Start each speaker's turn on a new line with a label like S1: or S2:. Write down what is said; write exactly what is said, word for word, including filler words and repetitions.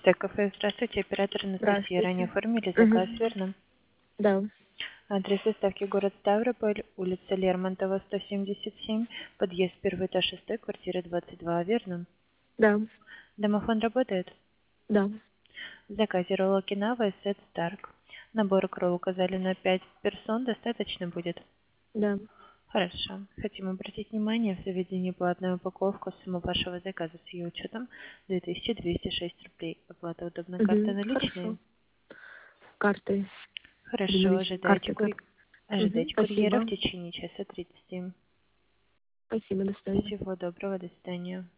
S1: Кафе, здравствуйте, оператор Анастасия. Ранее
S2: Здравствуйте.
S1: оформили заказ,
S2: Мгм.
S1: верно?
S2: Да,
S1: Адрес доставки город Ставрополь, улица Лермонтова, сто семьдесят семь, подъезд первый этаж шестой, квартира двадцать два, верно?
S2: да,
S1: Домофон работает?
S2: да,
S1: В заказе ролл Окинава и сет Старк. Набор икру указали на пять персон, достаточно будет?
S2: да.
S1: Хорошо. Хотим обратить внимание, в заведении платная упаковка, сумма вашего заказа с ее учетом две тысячи двести шесть рублей. Оплата удобной карты
S2: Мгм.
S1: наличные?
S2: Хорошо. Картой.
S1: Хорошо,
S2: Безналичной
S1: ожидайте,
S2: картой
S1: ку...
S2: как? Мгм.
S1: ожидайте курьера в
S2: Спасибо.
S1: течение часа тридцати.
S2: Спасибо, до свидания.
S1: Всего доброго, до свидания.